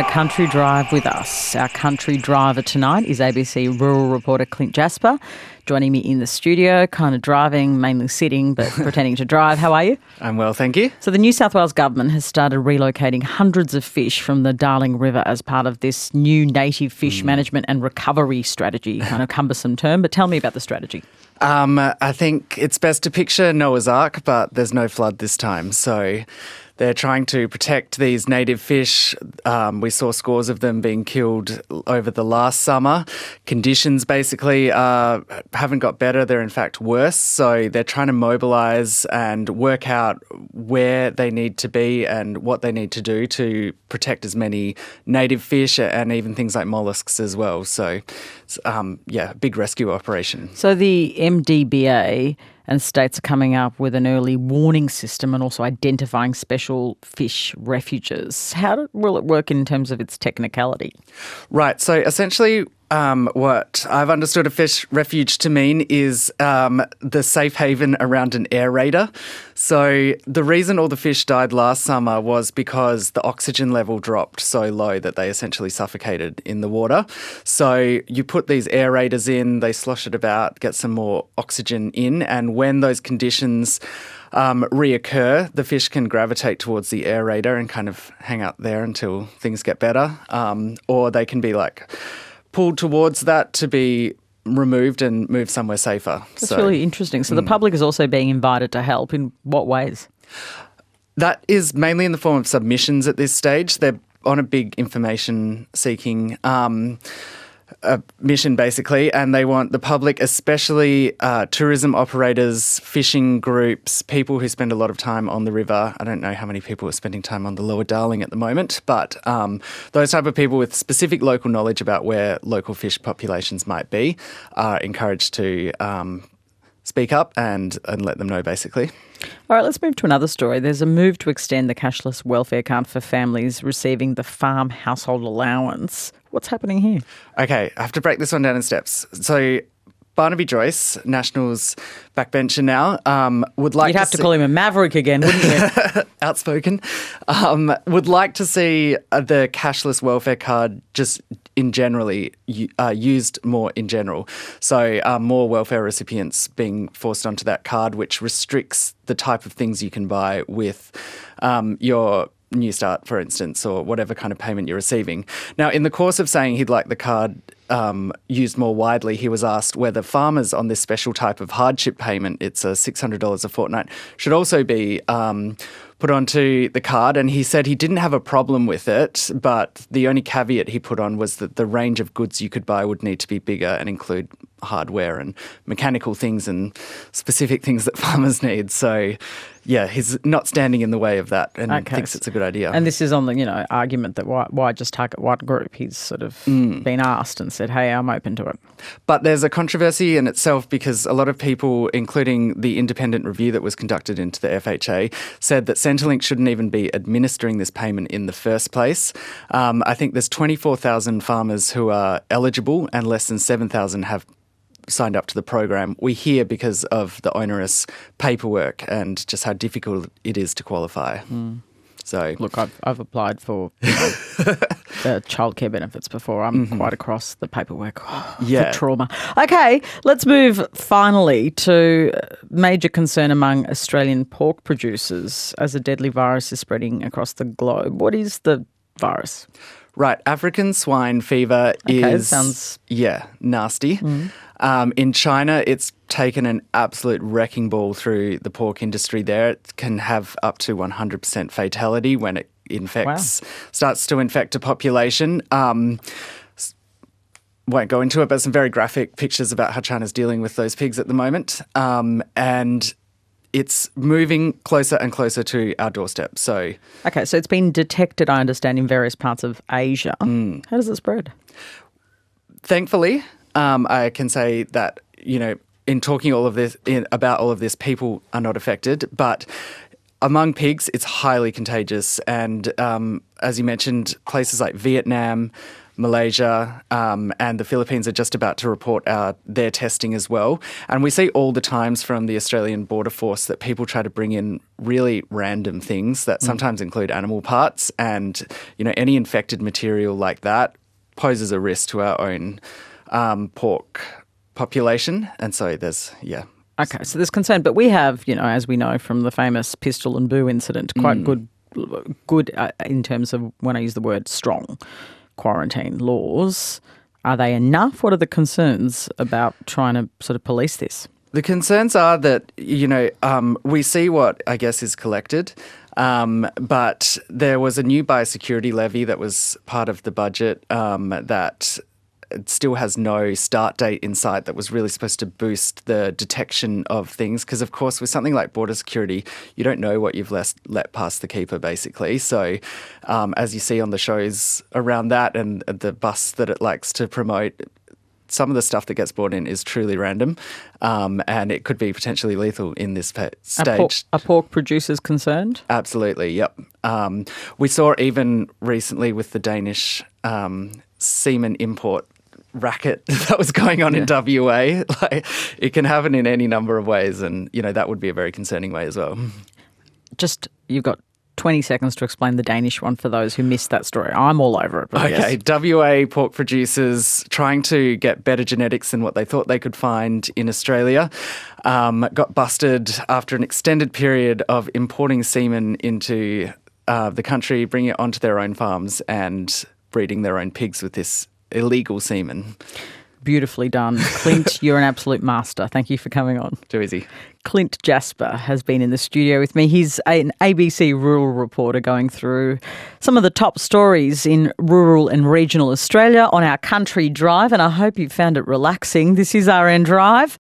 Country Drive with us. Our country driver tonight is ABC rural reporter Clint Jasper, joining me in the studio, kind of driving, mainly sitting, but pretending to drive. How are you? I'm well, thank you. So the New South Wales government has started relocating hundreds of fish from the Darling River as part of this new native fish management and recovery strategy. Kind of cumbersome term, but tell me about the strategy. I think it's best to picture Noah's Ark, but there's no flood this time. So they're trying to protect these native fish. We saw scores of them being killed over the last summer. Conditions basically haven't got better. They're in fact worse. So they're trying to mobilise and work out where they need to be and what they need to do to protect as many native fish and even things like molluscs as well. So, big rescue operation. So the MDBA and states are coming up with an early warning system and also identifying special fish refuges. How will it work in terms of its technicality? Right. So essentially what I've understood a fish refuge to mean is the safe haven around an aerator. So the reason all the fish died last summer was because the oxygen level dropped so low that they essentially suffocated in the water. So you put these aerators in, they slosh it about, get some more oxygen in, and when those conditions reoccur, the fish can gravitate towards the aerator and kind of hang out there until things get better. Or they can be pulled towards that to be removed and moved somewhere safer. That's really interesting. So the public is also being invited to help. In what ways? That is mainly in the form of submissions at this stage. They're on a big information-seeking mission, basically, and they want the public, especially tourism operators, fishing groups, people who spend a lot of time on the river. I don't know how many people are spending time on the Lower Darling at the moment, but those type of people with specific local knowledge about where local fish populations might be are encouraged to speak up and let them know, basically. All right, let's move to another story. There's a move to extend the cashless welfare card for families receiving the farm household allowance. What's happening here? Okay, I have to break this one down in steps. So Barnaby Joyce, Nationals backbencher now, would like You'd to have to call him a maverick again, wouldn't you? Outspoken. Would like to see the cashless welfare card just in generally used more in general. So more welfare recipients being forced onto that card, which restricts the type of things you can buy with your New Start, for instance, or whatever kind of payment you're receiving. Now, in the course of saying he'd like the card used more widely, he was asked whether farmers on this special type of hardship payment, it's $600 a fortnight, should also be put onto the card, and he said he didn't have a problem with it, but the only caveat he put on was that the range of goods you could buy would need to be bigger and include hardware and mechanical things and specific things that farmers need. So, yeah, he's not standing in the way of that and thinks it's a good idea. And this is on the argument that why just target one group? He's sort of been asked and said, hey, I'm open to it. But there's a controversy in itself because a lot of people, including the independent review that was conducted into the FHA, said that Centrelink shouldn't even be administering this payment in the first place. I think there's 24,000 farmers who are eligible and less than 7,000 have signed up to the program. We hear because of the onerous paperwork and just how difficult it is to qualify. So, look, I've applied for the childcare benefits before. I'm quite across the paperwork. The trauma. Okay, let's move finally to major concern among Australian pork producers as a deadly virus is spreading across the globe. What is the virus? Right, African swine fever is sounds nasty. In China, it's taken an absolute wrecking ball through the pork industry there. It can have up to 100% fatality when it starts to infect a population. Won't go into it, but some very graphic pictures about how China's dealing with those pigs at the moment. And it's moving closer and closer to our doorstep. So it's been detected, I understand, in various parts of Asia. How does it spread? Thankfully, I can say that, in talking about all of this, people are not affected. But among pigs, it's highly contagious. And as you mentioned, places like Vietnam, Malaysia, and the Philippines are just about to report their testing as well. And we see all the times from the Australian Border Force that people try to bring in really random things that sometimes include animal parts, and any infected material like that poses a risk to our own pork population. And so Okay, so there's concern, but we have, as we know from the famous Pistol and Boo incident, quite good in terms of, when I use the word strong, quarantine laws. Are they enough? What are the concerns about trying to sort of police this? The concerns are that, we see what I guess is collected, but there was a new biosecurity levy that was part of the budget that still has no start date in sight, that was really supposed to boost the detection of things. Because, of course, with something like border security, you don't know what you've let past the keeper, basically. So as you see on the shows around that and the bus that it likes to promote, some of the stuff that gets brought in is truly random, and it could be potentially lethal in this stage. Are pork producers concerned? Absolutely, yep. We saw even recently with the Danish semen import racket that was going on in WA. It can happen in any number of ways, and that would be a very concerning way as well. You've got 20 seconds to explain the Danish one for those who missed that story. I'm all over it. Okay, WA pork producers trying to get better genetics than what they thought they could find in Australia got busted after an extended period of importing semen into the country, bringing it onto their own farms and breeding their own pigs with this illegal semen. Beautifully done. Clint, you're an absolute master. Thank you for coming on. Too easy. Clint Jasper has been in the studio with me. He's an ABC rural reporter going through some of the top stories in rural and regional Australia on our Country Drive, and I hope you found it relaxing. This is RN Drive.